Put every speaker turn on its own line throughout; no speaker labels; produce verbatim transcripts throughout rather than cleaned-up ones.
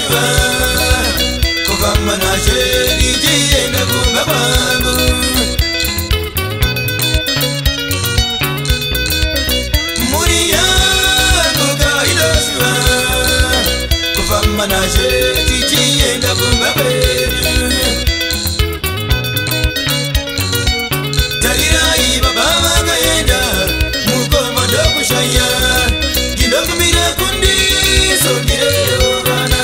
Joshua Kuvama na sheri jienda kumba kwangu Muri yangu kai Joshua Kuvama na sheri jienda kumba kwetu Talirai baba wakaenda Mukoma ndoku shaya Kindoku mira kundi Sondire wana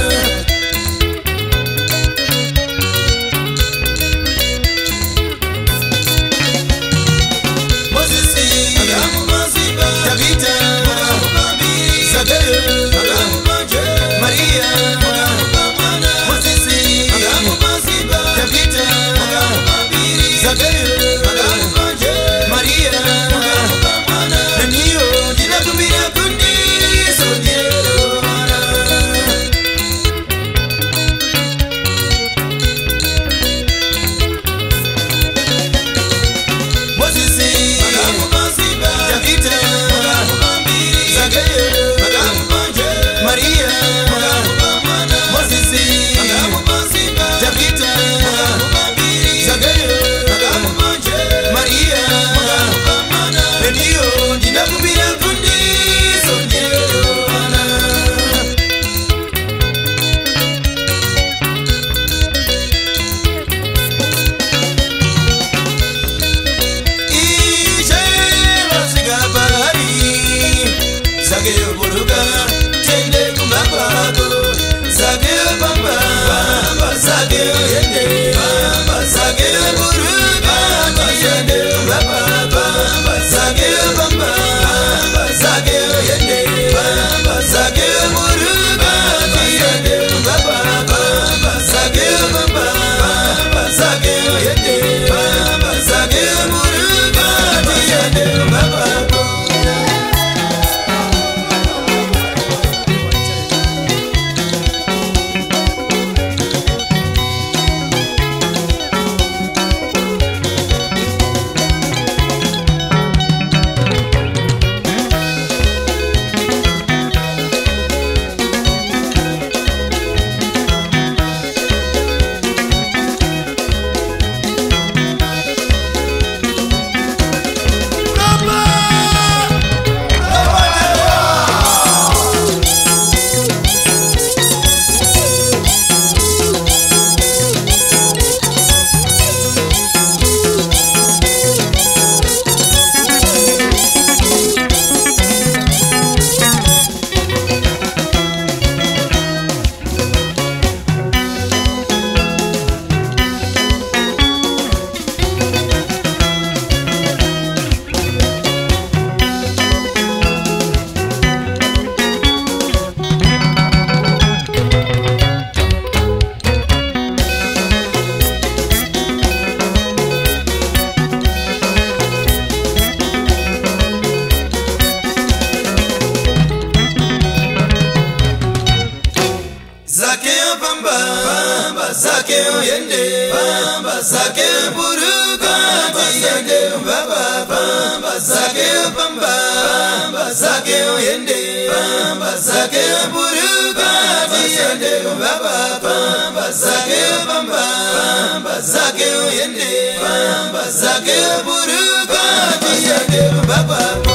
Mosisi Agamu Masiba Tabita Agamu Bambi Zakayo Agamu Manje Maria Agamu Bamana Mosisi Agamu Masiba Tabita Agamu Bambi Zakayo Agamu Manje Maria Agamu Bamana Naniyo Dina kumira kundi Sondire Zageo buruga, tende kumbako. Zageo bamba, bamba zageo yende. Bamba zageo buruga, tende kumbako. Bamba zageo bamba, bamba zageo yende. Bamba zageo buruga, tende kumbako. Bamba zageo bamba, bamba zageo yende. Bamba zageo buruga, tende kumbako. Zakeo bamba, bamba zakeo yende. Bamba zakeo buruga, yende bamba. Bamba zakeo bamba, bamba zakeo yende. Bamba zakeo buruga, yende bamba. Bamba zakeo bamba, bamba zakeo yende. Bamba zakeo buruga, yende bamba.